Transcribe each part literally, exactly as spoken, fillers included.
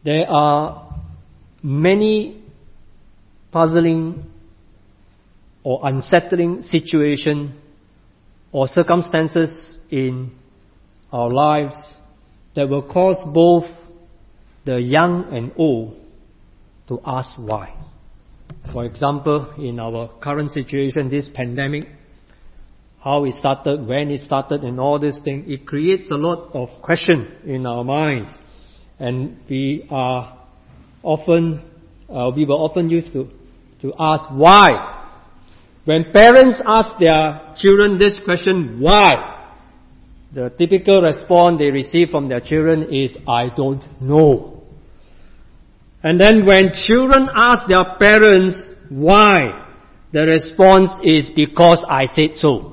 There are many puzzling or unsettling situations or circumstances in our lives that will cause both the young and old to ask why. For example, in our current situation, this pandemic, how it started, when it started, and all these things, it creates a lot of questions in our minds. And we are often, uh, we were often used to, to ask why. When parents ask their children this question, why? The typical response they receive from their children is, I don't know. And then when children ask their parents why, the response is, because I said so.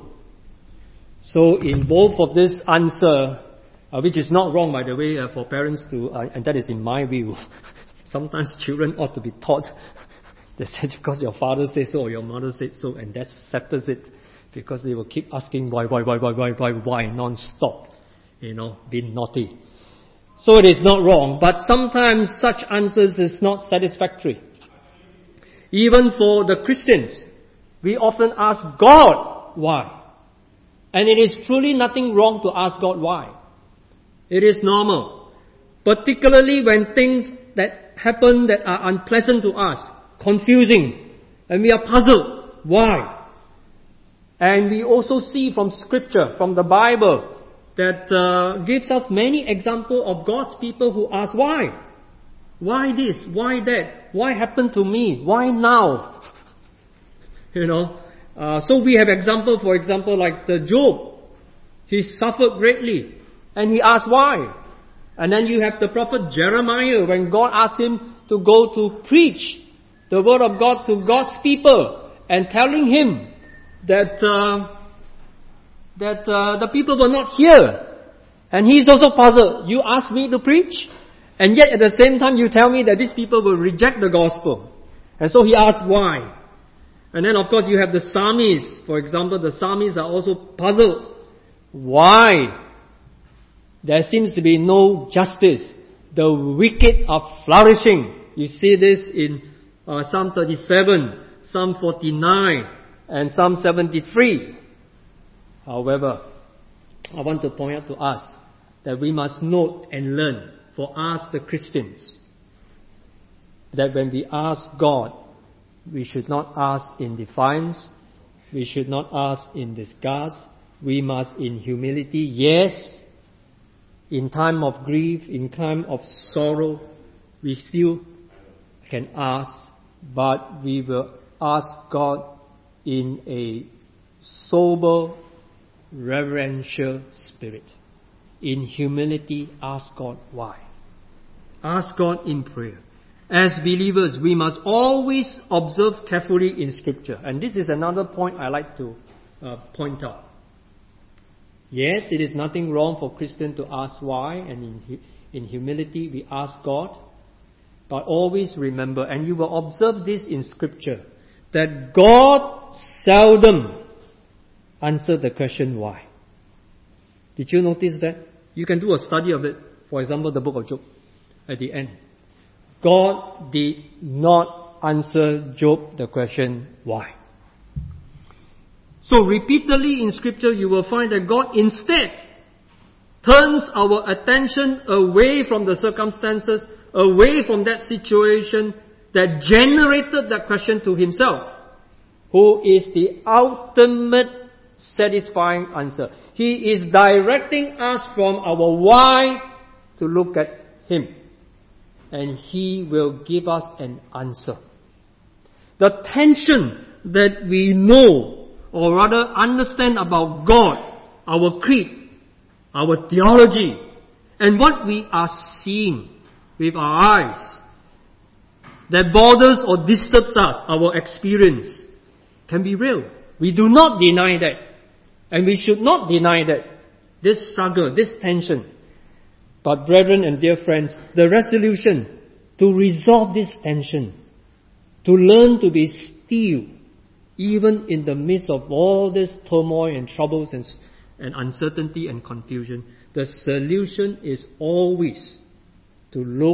So in both of this answer, uh, which is not wrong by the way, uh, for parents to, uh, and that is in my view, sometimes children ought to be taught that because your father said so or your mother said so, and that settles it, because they will keep asking why, why, why, why, why, why, why, non-stop, you know, being naughty. So it is not wrong, but sometimes such answers is not satisfactory. Even for the Christians, we often ask God why. And it is truly nothing wrong to ask God why. It is normal. Particularly when things that happen that are unpleasant to us, confusing, and we are puzzled. Why? And we also see from Scripture, from the Bible, that uh, gives us many examples of God's people who ask why? Why this? Why that? Why happened to me? Why now? you know. Uh, so we have example, for example, like the Job. He suffered greatly, and he asked why. And then you have the prophet Jeremiah, when God asked him to go to preach the word of God to God's people, and telling him that uh, that uh, the people were not here. And he's also puzzled. You asked me to preach, and yet at the same time you tell me that these people will reject the gospel. And so he asked why. And then of course you have the psalmists. For example, the psalmists are also puzzled. Why? There seems to be no justice. The wicked are flourishing. You see this in uh, Psalm thirty-seven, Psalm forty-nine, and Psalm seventy-three. However, I want to point out to us that we must note and learn, for us the Christians, that when we ask God, we should not ask in defiance, we should not ask in disgust, we must in humility, yes, in time of grief, in time of sorrow, we still can ask, but we will ask God in a sober, reverential spirit. In humility, ask God why. Ask God in prayer. As believers, we must always observe carefully in Scripture. And this is another point I like to uh, point out. Yes, it is nothing wrong for Christians to ask why, and in, in humility we ask God. But always remember, and you will observe this in Scripture, that God seldom answers the question why. Did you notice that? You can do a study of it. For example, the book of Job at the end. God did not answer Job the question why. So repeatedly in Scripture you will find that God instead turns our attention away from the circumstances, away from that situation that generated that question to Himself, who is the ultimate satisfying answer. He is directing us from our why to look at Him. And He will give us an answer. The tension that we know, or rather understand about God, our creed, our theology, and what we are seeing with our eyes, that bothers or disturbs us, our experience, can be real. We do not deny that. And we should not deny that. This struggle, this tension. But brethren and dear friends, the resolution to resolve this tension, to learn to be still, even in the midst of all this turmoil and troubles and, and uncertainty and confusion, the solution is always to look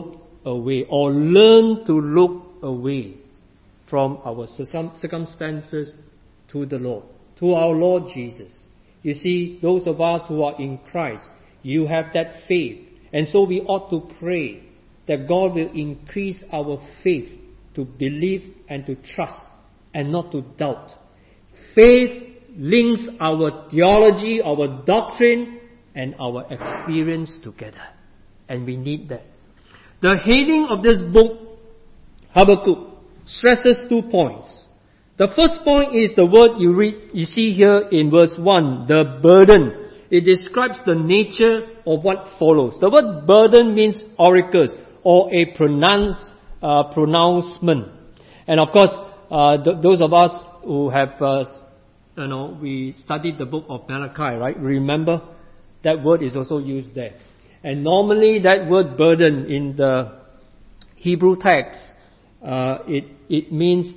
away or learn to look away from our circumstances to the Lord, to our Lord Jesus. You see, those of us who are in Christ, you have that faith. And so we ought to pray that God will increase our faith to believe and to trust and not to doubt. Faith links our theology, our doctrine, and our experience together. And we need that. The heading of this book, Habakkuk, stresses two points. The first point is the word you read, you see here in verse one, the burden. It describes the nature of what follows. The word burden means oracles or a pronounce, uh, pronouncement. And of course, uh, th- those of us who have, uh, you know, we studied the book of Malachi, right? Remember, that word is also used there. And normally that word burden in the Hebrew text, uh, it, it means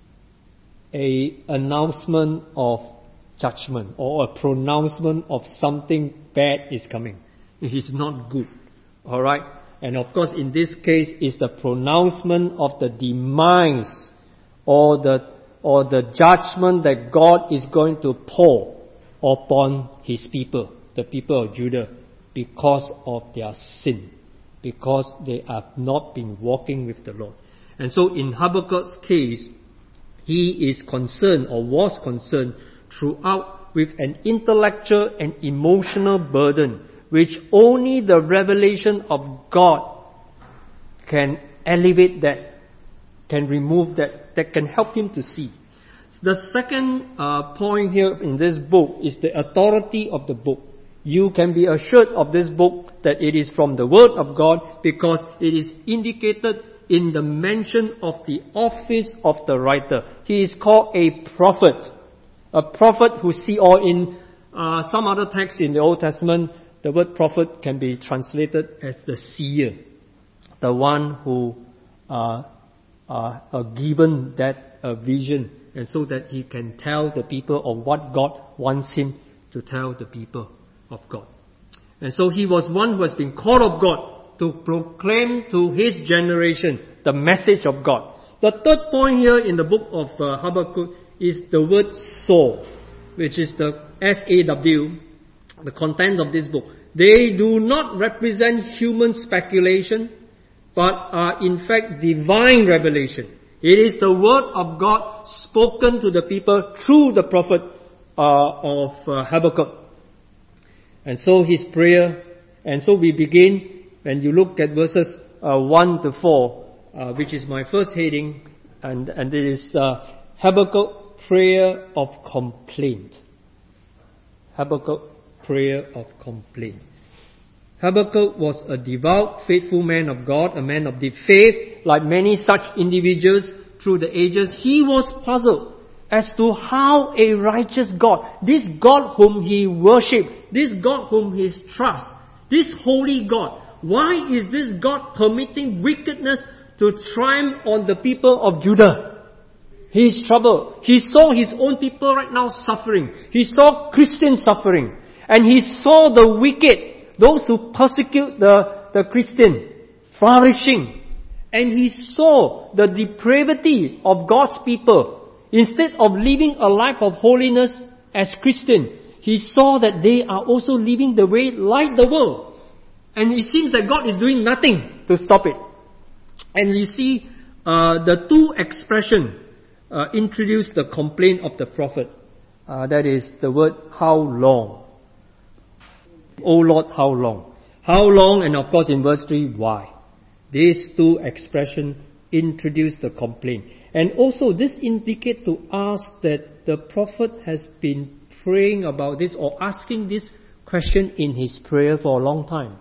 a announcement of judgment or a pronouncement of something bad is coming. It is not good. Alright? And of course in this case is the pronouncement of the demise or the or the judgment that God is going to pour upon His people, the people of Judah, because of their sin, because they have not been walking with the Lord. And so in Habakkuk's case, he is concerned or was concerned throughout with an intellectual and emotional burden which only the revelation of God can elevate that, can remove that, that can help him to see. The second uh, point here in this book is the authority of the book. You can be assured of this book that it is from the Word of God because it is indicated in the mention of the office of the writer. He is called a prophet. A prophet who see, or in uh, some other texts in the Old Testament, the word prophet can be translated as the seer. The one who uh, uh, are given that uh, vision, and so that he can tell the people of what God wants him to tell the people of God. And so he was one who has been called of God to proclaim to his generation the message of God. The third point here in the book of uh, Habakkuk is the word saw, which is the S A W, the content of this book. They do not represent human speculation, but are in fact divine revelation. It is the word of God spoken to the people through the prophet uh, of uh, Habakkuk. And so his prayer, and so we begin, when you look at verses uh, one to four, uh, which is my first heading, and, and it is uh, Habakkuk prayer of complaint. Habakkuk prayer of complaint. Habakkuk was a devout, faithful man of God, a man of deep faith. Like many such individuals through the ages, he was puzzled as to how a righteous God, this God whom he worshipped, this God whom he trusts, this holy God, why is this God permitting wickedness to triumph on the people of Judah? He is troubled. He saw his own people right now suffering. He saw Christians suffering. And he saw the wicked, those who persecute the, the Christian, flourishing. And he saw the depravity of God's people. Instead of living a life of holiness as Christian, he saw that they are also living the way like the world. And it seems that God is doing nothing to stop it. And you see, uh, the two expressions uh, introduce the complaint of the prophet. Uh, that is the word, how long? O Lord, how long? How long? And of course in verse three, why? These two expressions introduce the complaint. And also this indicates to us that the prophet has been praying about this or asking this question in his prayer for a long time.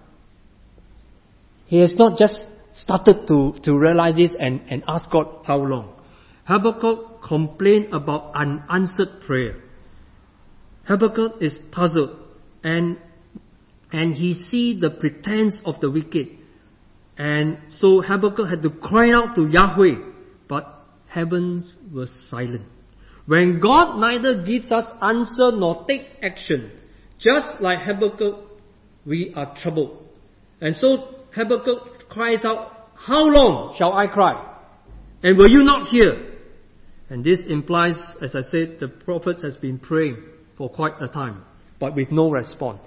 He has not just started to, to realize this and, and ask God how long. Habakkuk complained about unanswered prayer. Habakkuk is puzzled and and he see the pretense of the wicked. And so Habakkuk had to cry out to Yahweh, but heavens were silent. When God neither gives us answer nor take action, just like Habakkuk, we are troubled. And so Habakkuk cries out how long shall I cry? And will you not hear? And this implies, as I said, the prophet has been praying for quite a time, but with no response.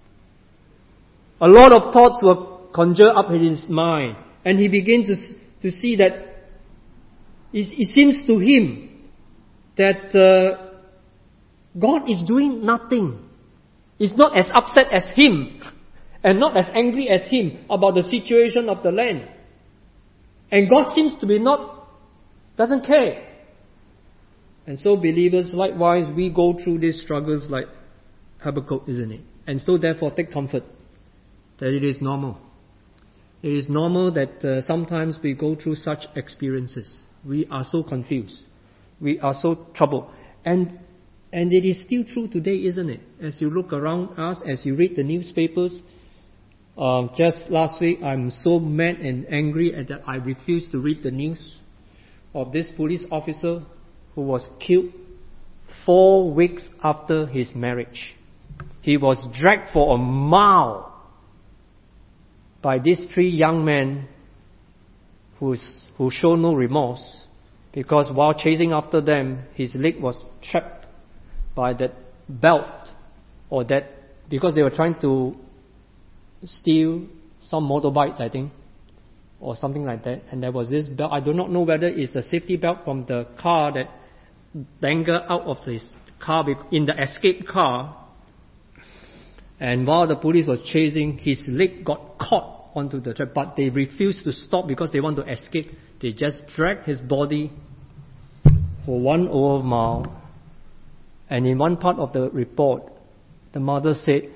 A lot of thoughts were conjured up in his mind, and he began to, to see that it, it seems to him that uh, God is doing nothing. Is not as upset as him, and not as angry as him about the situation of the land. And God seems to be not, doesn't care. And so believers, likewise, we go through these struggles like Habakkuk, isn't it? And so therefore take comfort that it is normal. It is normal that uh, sometimes we go through such experiences. We are so confused. We are so troubled. And and it is still true today, isn't it? As you look around us, as you read the newspapers, uh, just last week I'm so mad and angry that I refused to read the news of this police officer who was killed four weeks after his marriage. He was dragged for a mile by these three young men who's, who show no remorse, because while chasing after them, his leg was trapped by that belt, or that, because they were trying to steal some motorbikes, I think, or something like that. And there was this belt. I do not know whether it's the safety belt from the car that dangled out of his car in the escape car. And while the police was chasing, his leg got caught onto the trap, but they refused to stop because they want to escape. They just dragged his body for one over mile. And in one part of the report, the mother said,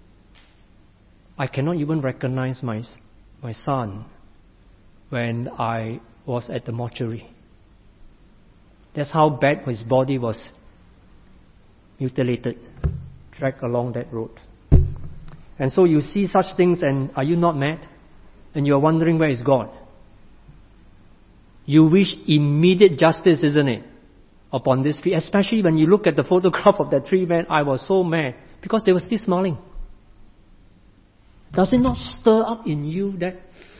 I cannot even recognize my, my son when I was at the mortuary. That's how bad his body was mutilated, dragged along that road. And so you see such things, and are you not mad? And you're wondering, where is God? You wish immediate justice, isn't it, upon this tree? Especially when you look at the photograph of that three men, I was so mad because they were still smiling. Does it not stir up in you that...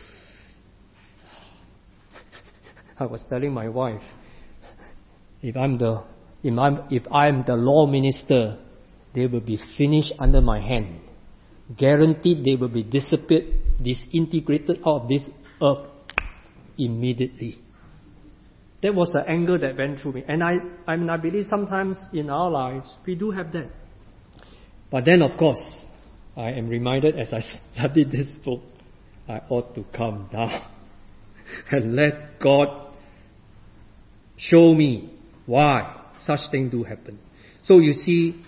I was telling my wife, if I'm the if I'm, if I'm the law minister, they will be finished under my hand. Guaranteed they will be disappeared, disintegrated out of this earth immediately. That was the anger that went through me. And I, I mean, I believe sometimes in our lives, we do have that. But then, of course, I am reminded as I studied this book, I ought to calm down and let God show me why such things do happen. So you see,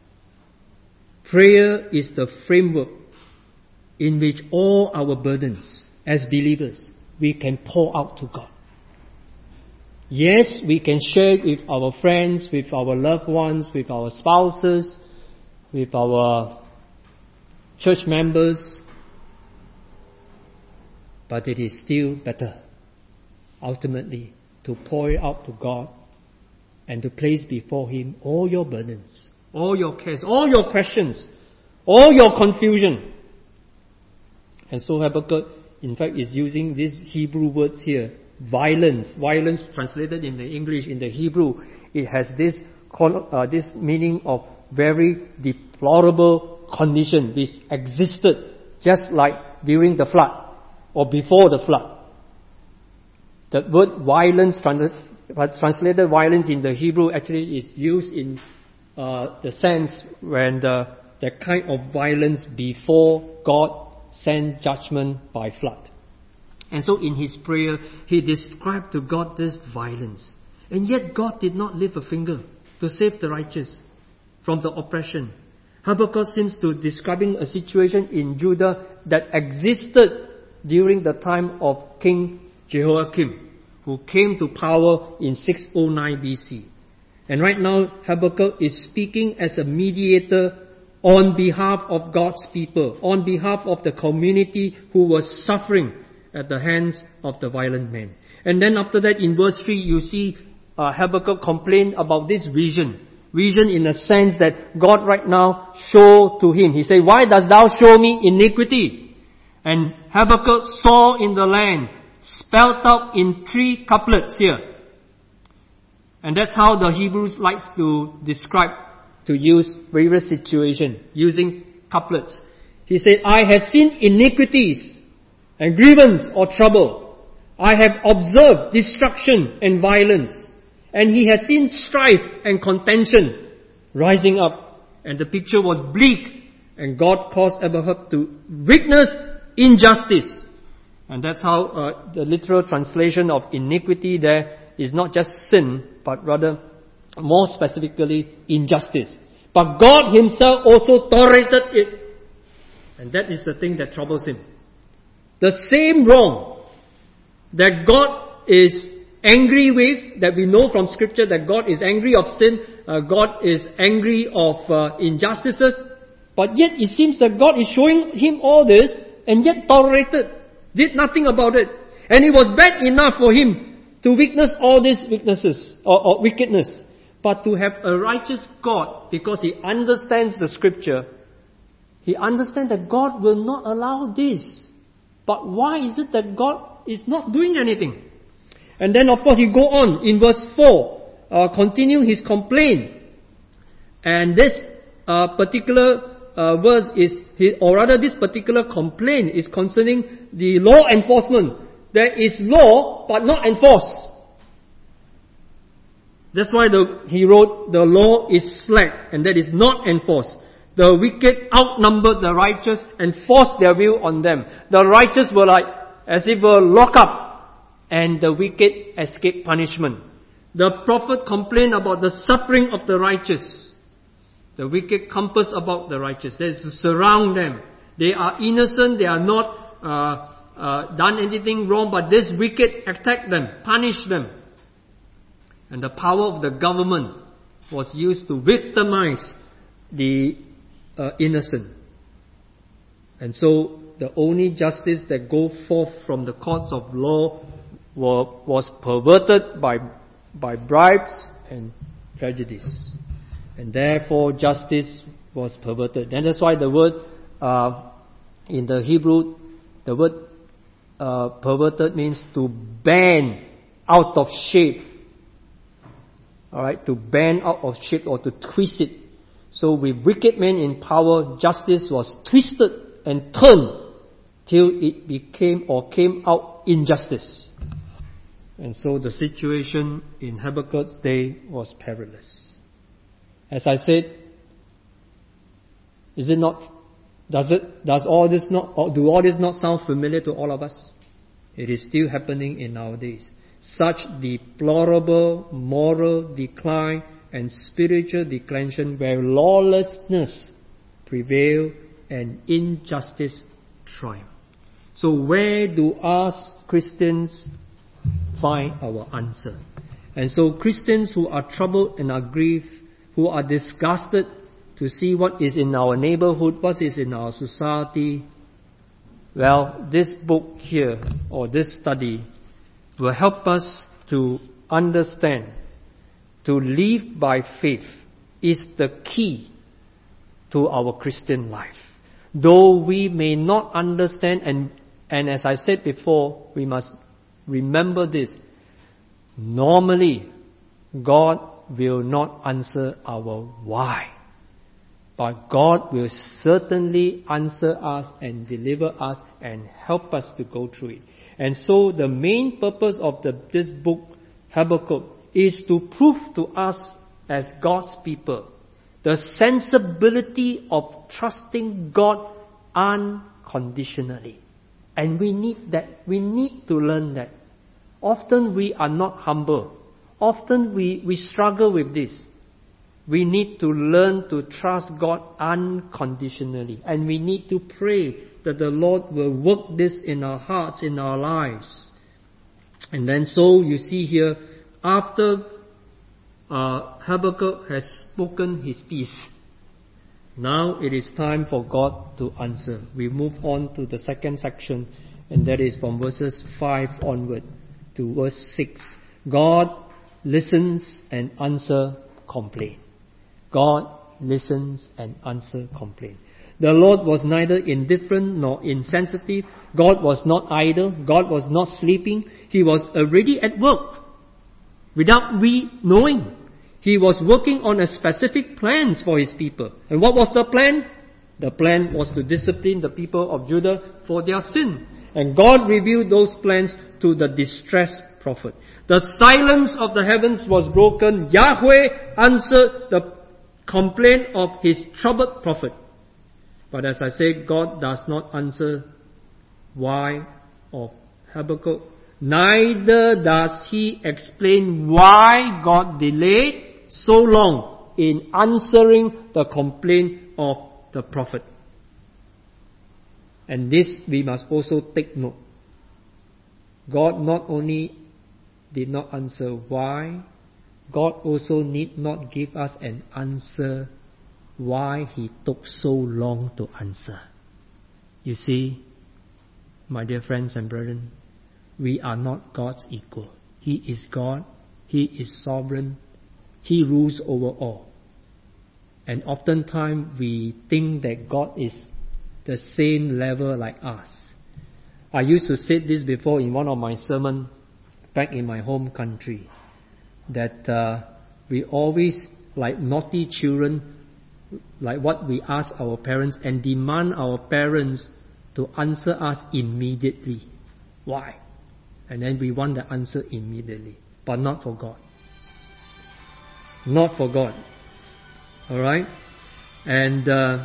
prayer is the framework in which all our burdens as believers, we can pour out to God. Yes, we can share it with our friends, with our loved ones, with our spouses, with our church members, but it is still better, ultimately, to pour it out to God and to place before Him all your burdens, all your cares, all your questions, all your confusion. And so Habakkuk, in fact, is using these Hebrew words here. Violence. Violence translated in the English, in the Hebrew, it has this, uh, this meaning of very deplorable condition which existed just like during the flood or before the flood. The word violence, trans- translated violence in the Hebrew, actually is used in uh, the sense when the, the kind of violence before God sent judgment by flood. And so in his prayer, he described to God this violence. And yet God did not lift a finger to save the righteous from the oppression. Habakkuk seems to be describing a situation in Judah that existed during the time of King Jehoiakim, who came to power in six oh nine B C. And right now, Habakkuk is speaking as a mediator on behalf of God's people, on behalf of the community who was suffering at the hands of the violent men. And then after that, in verse three, you see uh, Habakkuk complain about this vision. Vision in the sense that God right now show to him. He said, why dost thou show me iniquity? And Habakkuk saw in the land spelled out in three couplets here. And that's how the Hebrews likes to describe, to use various situations, using couplets. He said, I have seen iniquities and grievance or trouble. I have observed destruction and violence. And he has seen strife and contention rising up. And the picture was bleak. And God caused Abraham to witness injustice. And that's how uh, the literal translation of iniquity there is not just sin, but rather more specifically injustice. But God himself also tolerated it. And that is the thing that troubles him. The same wrong that God is angry with, that we know from scripture that God is angry of sin, uh, God is angry of uh, injustices, but yet it seems that God is showing him all this and yet tolerated, did nothing about it. And it was bad enough for him to witness all these weaknesses or, or wickedness, but to have a righteous God, because he understands the scripture, he understands that God will not allow this. But why is it that God is not doing anything? And then of course he go on in verse four, uh, continue his complaint. And this uh, particular uh, verse is, his, or rather this particular complaint is concerning the law enforcement. There is law but not enforced. That's why the, he wrote, the law is slack and that is not enforced. The wicked outnumbered the righteous and forced their will on them. The righteous were like, as if were locked up, and the wicked escaped punishment. The prophet complained about the suffering of the righteous. The wicked compass about the righteous. They surround them. They are innocent, they are not uh, uh, done anything wrong, but this wicked attack them, punish them. And the power of the government was used to victimize the uh, innocent. And so the only justice that go forth from the courts of law were, was perverted by, by bribes and prejudice. And therefore justice was perverted. And that's why the word uh, in the Hebrew, the word uh, perverted means to bend out of shape. Alright, to bend out of shape or to twist it. So with wicked men in power, justice was twisted and turned till it became or came out injustice. And so the situation in Habakkuk's day was perilous. As I said, is it not, does it, does all this not, or do all this not sound familiar to all of us? It is still happening in our days. Such deplorable moral decline and spiritual declension where lawlessness prevail and injustice triumph. So where do us Christians find our answer? And so Christians who are troubled and are grieved, who are disgusted to see what is in our neighborhood, what is in our society, well, this book here, or this study, will help us to understand, to live by faith is the key to our Christian life. Though we may not understand, and, and as I said before, we must remember this. Normally, God will not answer our why. But God will certainly answer us and deliver us and help us to go through it. And so the main purpose of the, this book, Habakkuk, is to prove to us as God's people the sensibility of trusting God unconditionally. And we need that. We need to learn that. Often we are not humble. Often we, we struggle with this. We need to learn to trust God unconditionally. And we need to pray that the Lord will work this in our hearts, in our lives. And then so you see here, after uh, Habakkuk has spoken his piece, now it is time for God to answer. We move on to the second section, and that is from verses five onward to verse six. God listens and answer complaint. God listens and answer complaint. The Lord was neither indifferent nor insensitive. God was not idle. God was not sleeping. He was already at work without we knowing. He was working on a specific plans for His people. And what was the plan? The plan was to discipline the people of Judah for their sin. And God revealed those plans to the distressed prophet. The silence of the heavens was broken. Yahweh answered the complaint of His troubled prophet. But as I say, God does not answer why of Habakkuk. Neither does He explain why God delayed so long in answering the complaint of the prophet. And this we must also take note. God not only did not answer why, God also need not give us an answer why He took so long to answer. You see, my dear friends and brethren, we are not God's equal. He is God. He is sovereign. He rules over all. And oftentimes we think that God is the same level like us. I used to say this before in one of my sermons back in my home country, that uh, we always, like naughty children, like what we ask our parents and demand our parents to answer us immediately. Why? And then we want the answer immediately. But not for God. Not for God. Alright? And uh,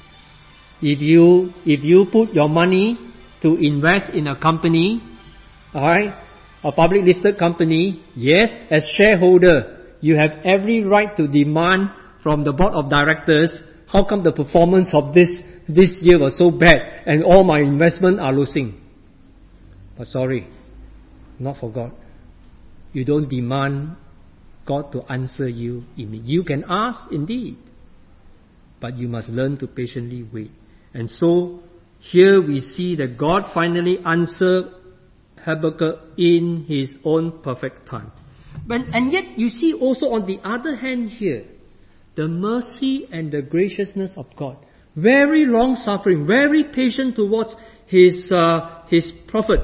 if you if you put your money to invest in a company, alright, a public listed company, yes, as shareholder, you have every right to demand from the board of directors, how come the performance of this this year was so bad and all my investment are losing? But sorry, not for God. You don't demand God to answer you immediately. You can ask indeed, but you must learn to patiently wait. And so, here we see that God finally answered Habakkuk in His own perfect time. But, and yet you see also on the other hand here, the mercy and the graciousness of God. Very long suffering, very patient towards His, uh, His prophet.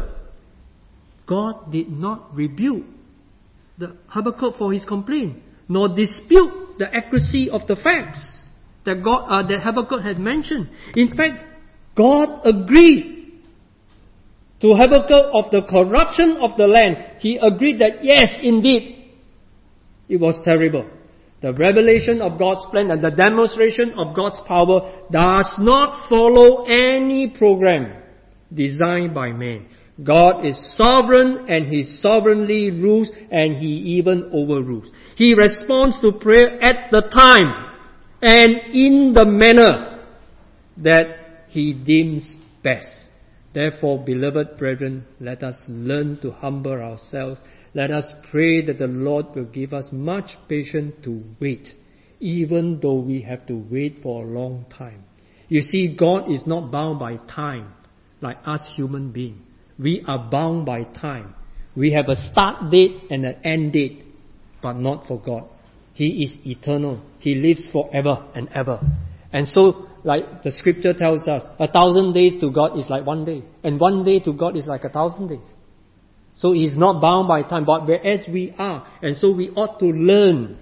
God did not rebuke the Habakkuk for his complaint, nor dispute the accuracy of the facts that God, uh, that Habakkuk had mentioned. In fact, God agreed to Habakkuk of the corruption of the land. He agreed that yes, indeed, it was terrible. The revelation of God's plan and the demonstration of God's power does not follow any program designed by man. God is sovereign and He sovereignly rules and He even overrules. He responds to prayer at the time and in the manner that He deems best. Therefore, beloved brethren, let us learn to humble ourselves. Let us pray that the Lord will give us much patience to wait, even though we have to wait for a long time. You see, God is not bound by time like us human beings. We are bound by time. We have a start date and an end date, but not for God. He is eternal. He lives forever and ever. And so, like the scripture tells us, a thousand days to God is like one day, and one day to God is like a thousand days. So He is not bound by time, but whereas we are, and so we ought to learn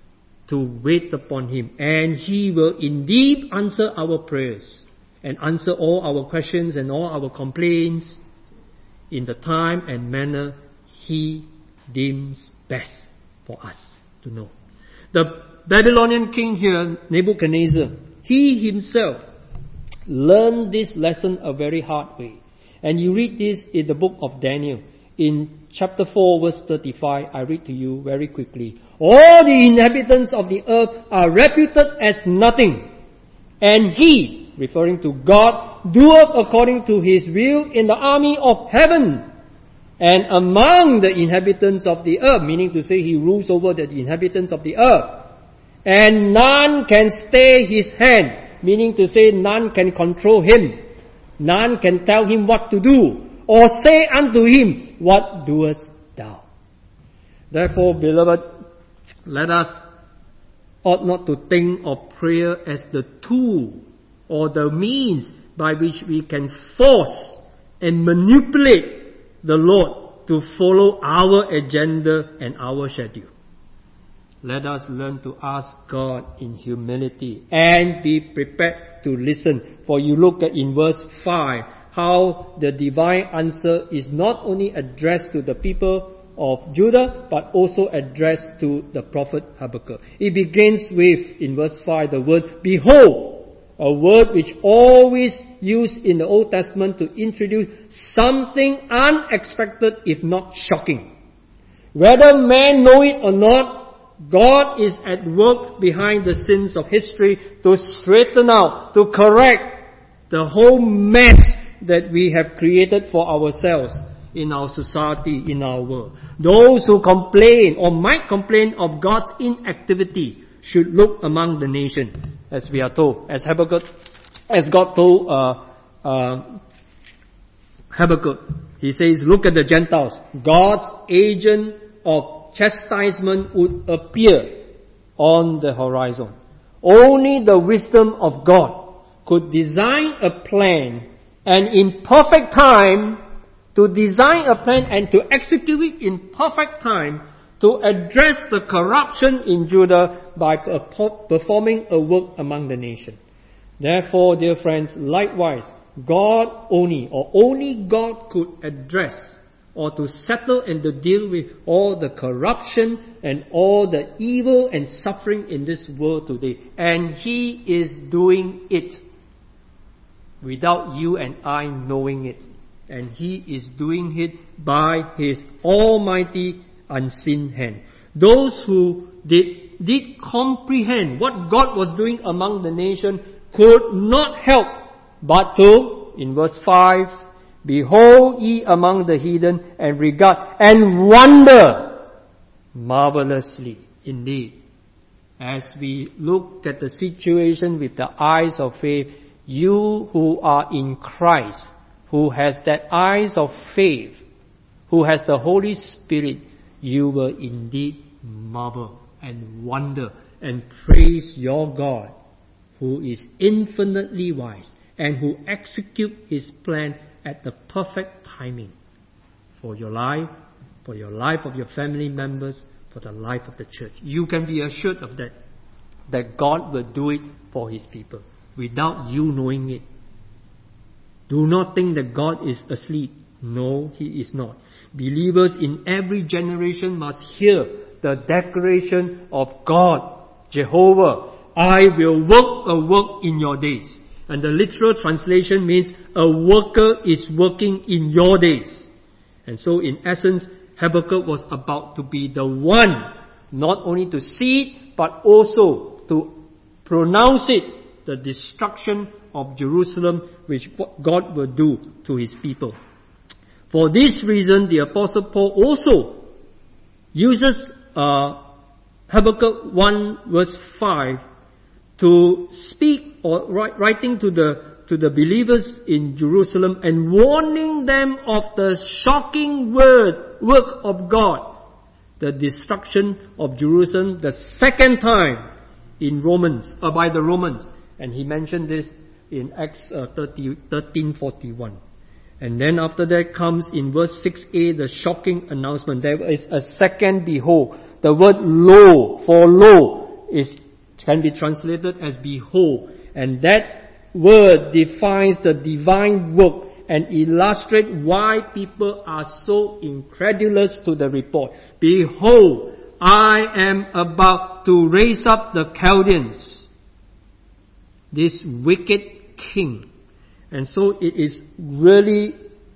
to wait upon Him, and He will indeed answer our prayers and answer all our questions and all our complaints in the time and manner He deems best for us to know. The Babylonian king here, Nebuchadnezzar, he himself learned this lesson a very hard way. And you read this in the book of Daniel. In chapter four verse thirty-five, I read to you very quickly. All the inhabitants of the earth are reputed as nothing. And He, referring to God, doeth according to His will in the army of heaven and among the inhabitants of the earth, meaning to say He rules over the inhabitants of the earth. And none can stay His hand, meaning to say none can control Him. None can tell Him what to do, or say unto Him, what doest thou? Therefore, beloved, let us ought not to think of prayer as the tool or the means by which we can force and manipulate the Lord to follow our agenda and our schedule. Let us learn to ask God in humility and be prepared to listen. For you look at in verse five, how the divine answer is not only addressed to the people of Judah, but also addressed to the prophet Habakkuk. It begins with, in verse five, the word, behold, a word which always used in the Old Testament to introduce something unexpected, if not shocking. Whether men know it or not, God is at work behind the scenes of history to straighten out, to correct the whole mess that we have created for ourselves in our society, in our world. Those who complain or might complain of God's inactivity should look among the nation, as we are told, as Habakkuk, as God told uh, uh, Habakkuk. He says, look at the Gentiles. God's agent of chastisement would appear on the horizon. Only the wisdom of God could design a plan, and in perfect time, to design a plan and to execute it in perfect time to address the corruption in Judah by performing a work among the nation. Therefore, dear friends, likewise, God only, or only God could address or to settle and to deal with all the corruption and all the evil and suffering in this world today. And He is doing it without you and I knowing it. And He is doing it by His almighty unseen hand. Those who did, did comprehend what God was doing among the nation could not help but to, in verse five, behold ye among the heathen and regard and wonder marvelously indeed. As we look at the situation with the eyes of faith, you who are in Christ, who has that eyes of faith, who has the Holy Spirit, you will indeed marvel and wonder and praise your God, who is infinitely wise and who execute His plan at the perfect timing for your life, for your life of your family members, for the life of the church. You can be assured of that, that God will do it for His people without you knowing it. Do not think that God is asleep. No, He is not. Believers in every generation must hear the declaration of God, Jehovah, I will work a work in your days. And the literal translation means a worker is working in your days. And so in essence, Habakkuk was about to be the one, not only to see it, but also to pronounce it, the destruction of Jerusalem, which God will do to His people. For this reason, the Apostle Paul also uses uh, Habakkuk one verse five to speak or writing to the to the believers in Jerusalem and warning them of the shocking word work of God, the destruction of Jerusalem the second time in Romans uh, by the Romans, and he mentioned this in Acts uh, thirteen forty-one. And then after that comes in verse six a the shocking announcement. There is a second behold. The word lo, for lo, is can be translated as behold. And that word defines the divine work and illustrates why people are so incredulous to the report. Behold, I am about to raise up the Chaldeans, this wicked king. And so it is really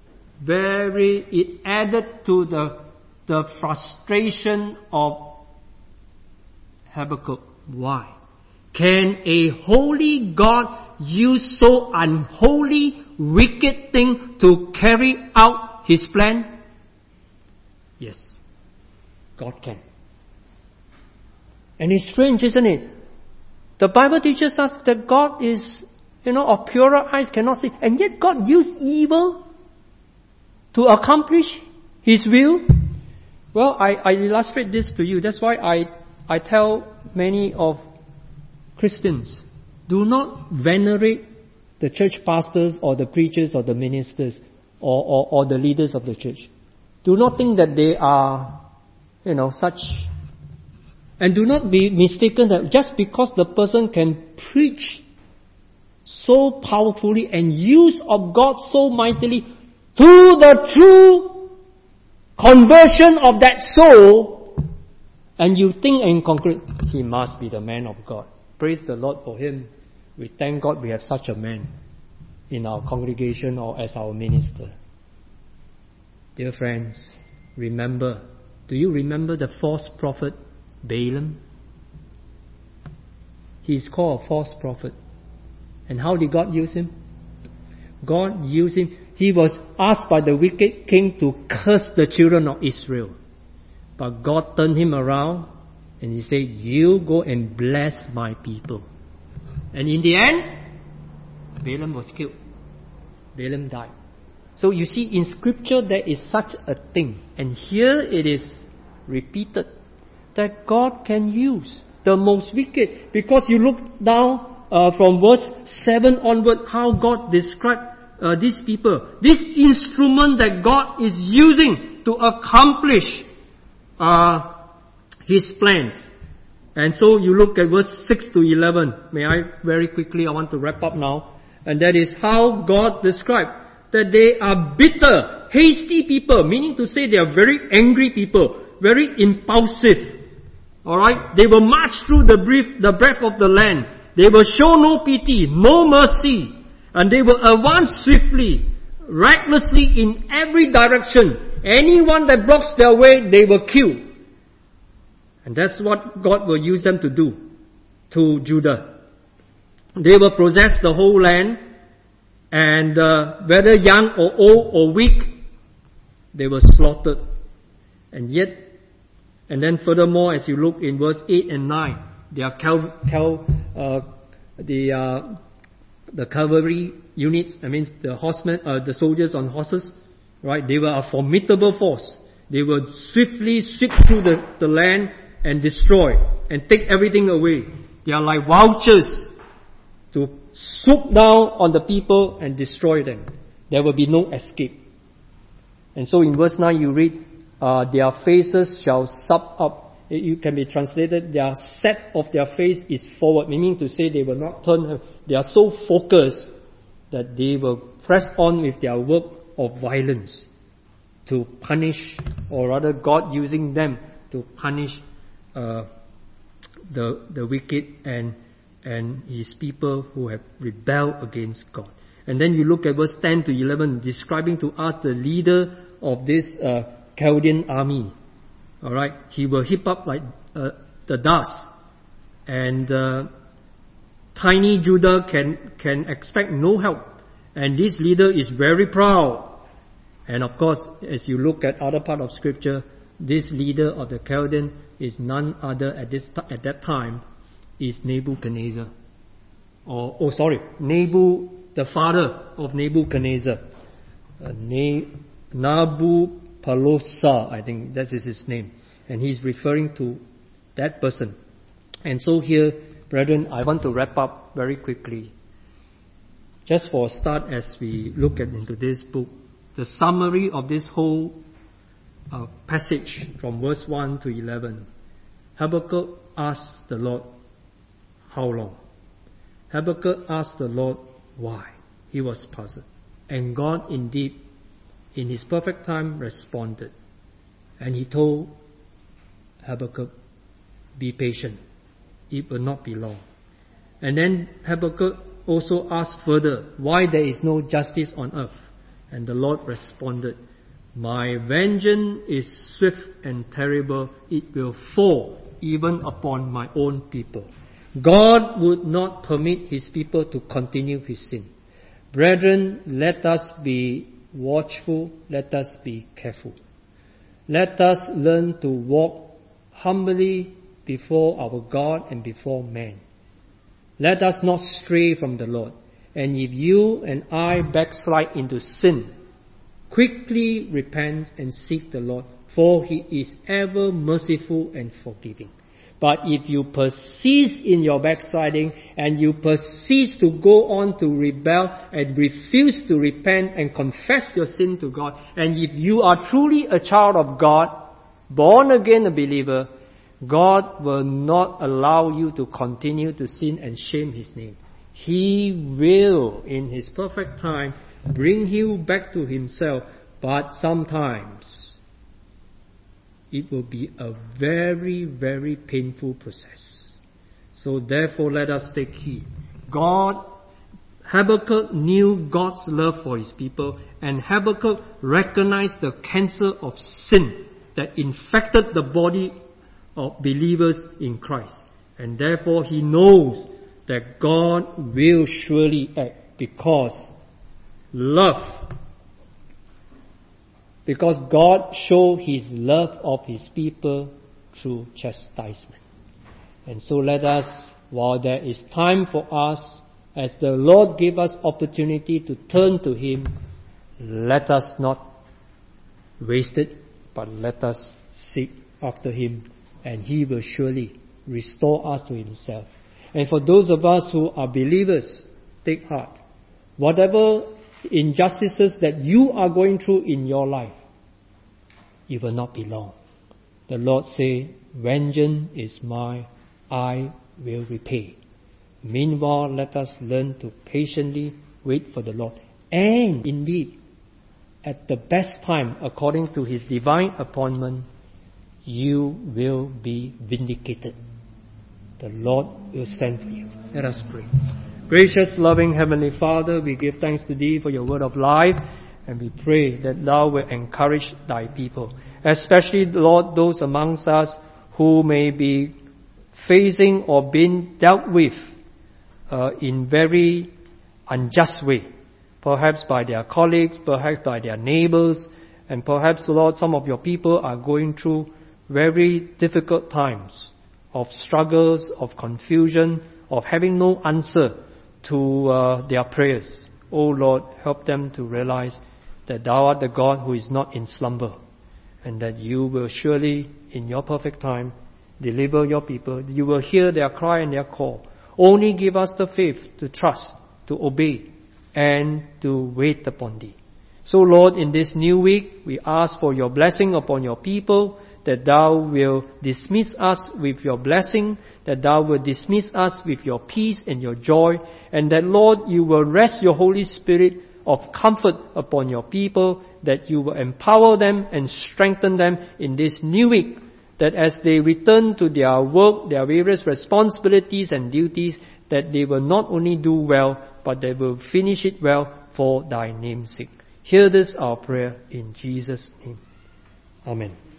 very, it added to the, the frustration of Habakkuk. Why? Can a holy God use so unholy, wicked thing to carry out His plan? Yes, God can. And it's strange, isn't it? The Bible teaches us that God is, you know, of purer eyes cannot see. And yet God used evil to accomplish His will. Well, I, I illustrate this to you. That's why I, I tell many of Christians, do not venerate the church pastors or the preachers or the ministers or, or, or the leaders of the church. Do not think that they are, you know, such. And do not be mistaken that just because the person can preach so powerfully and use of God so mightily to the true conversion of that soul, and you think and conclude, he must be the man of God. Praise the Lord for him. We thank God we have such a man in our congregation or as our minister. Dear friends, remember, do you remember the false prophet Balaam? He's called a false prophet. And how did God use him? God used him. He was asked by the wicked king to curse the children of Israel. But God turned him around and he said, you go and bless my people. And in the end, Balaam was killed. Balaam died. So you see, in scripture there is such a thing. And here it is repeated that God can use the most wicked. Because you look down uh, from verse seven onward, how God described uh, these people. This instrument that God is using to accomplish uh, His plans. And so you look at verse six to eleven. May I very quickly, I want to wrap up now. And that is how God described that they are bitter, hasty people, meaning to say they are very angry people, very impulsive. Alright? They will march through the breath, the breadth of the land. They will show no pity, no mercy. And they will advance swiftly, recklessly in every direction. Anyone that blocks their way, they will kill. And that's what God will use them to do to Judah. They will possess the whole land, and uh, whether young or old or weak, they were slaughtered. And yet, and then furthermore, as you look in verse eight and nine, they are cal, cal, uh, the uh, the cavalry units. I mean, the horsemen, uh, the soldiers on horses, right? They were a formidable force. They would swiftly sweep through the, the land and destroy and take everything away. They are like vultures to swoop down on the people and destroy them. There will be no escape. And so in verse nine you read, uh, their faces shall sub up. It can be translated, their set of their face is forward, meaning to say they will not turn. They are so focused that they will press on with their work of violence to punish, or rather God using them to punish uh, the the wicked and and His people who have rebelled against God. And then you look at verse ten to eleven, describing to us the leader of this uh, Chaldean army. Alright, he will heap up like uh, the dust. And uh, tiny Judah can, can expect no help. And this leader is very proud. And of course, as you look at other part of scripture, this leader of the Chaldean is none other at this t- at that time is Nebuchadnezzar. Or, oh sorry, Nebu, the father of Nebuchadnezzar. Uh, ne- Nabopolassar, I think that is his name. And he's referring to that person. And so here, brethren, I want to wrap up very quickly. Just for a start, as we look at into this book, the summary of this whole uh, passage from verse one to eleven. Habakkuk asked the Lord, how long? Habakkuk asked the Lord, why? He was puzzled. And God indeed, in His perfect time, responded. And He told Habakkuk, be patient. It will not be long. And then Habakkuk also asked further, why there is no justice on earth? And the Lord responded, my vengeance is swift and terrible. It will fall even upon my own people. God would not permit His people to continue His sin. Brethren, let us be watchful. Let us be careful. Let us learn to walk humbly before our God and before man. Let us not stray from the Lord. And if you and I backslide into sin, quickly repent and seek the Lord, for He is ever merciful and forgiving. But if you persist in your backsliding and you persist to go on to rebel and refuse to repent and confess your sin to God, and if you are truly a child of God, born again a believer, God will not allow you to continue to sin and shame His name. He will, in His perfect time, bring you back to Himself, but sometimes it will be a very, very painful process. So therefore let us take heed. God, Habakkuk knew God's love for his people, and Habakkuk recognized the cancer of sin that infected the body of believers in Christ. And therefore he knows that God will surely act because love Because God showed His love of His people through chastisement. And so let us, while there is time for us, as the Lord gave us opportunity to turn to Him, let us not waste it, but let us seek after Him, and He will surely restore us to Himself. And for those of us who are believers, take heart. Whatever injustices that you are going through in your life, it will not be long. The Lord say, vengeance is mine, I will repay. Meanwhile, let us learn to patiently wait for the Lord. And indeed, at the best time, according to His divine appointment, you will be vindicated. The Lord will stand for you. Let us pray. Gracious, loving Heavenly Father, we give thanks to Thee for your word of life, and we pray that Thou will encourage Thy people, especially, Lord, those amongst us who may be facing or being dealt with uh, in very unjust way, perhaps by their colleagues, perhaps by their neighbors, and perhaps, Lord, some of your people are going through very difficult times of struggles, of confusion, of having no answer to uh, their prayers. O Lord, help them to realize that Thou art the God who is not in slumber, and that You will surely, in Your perfect time, deliver Your people. You will hear their cry and their call. Only give us the faith to trust, to obey, and to wait upon Thee. So Lord, in this new week, we ask for Your blessing upon Your people, that Thou will dismiss us with Your blessing, that Thou will dismiss us with Your peace and Your joy, and that, Lord, You will rest Your Holy Spirit of comfort upon Your people, that You will empower them and strengthen them in this new week, that as they return to their work, their various responsibilities and duties, that they will not only do well, but they will finish it well for Thy name's sake. Hear this our prayer in Jesus' name. Amen.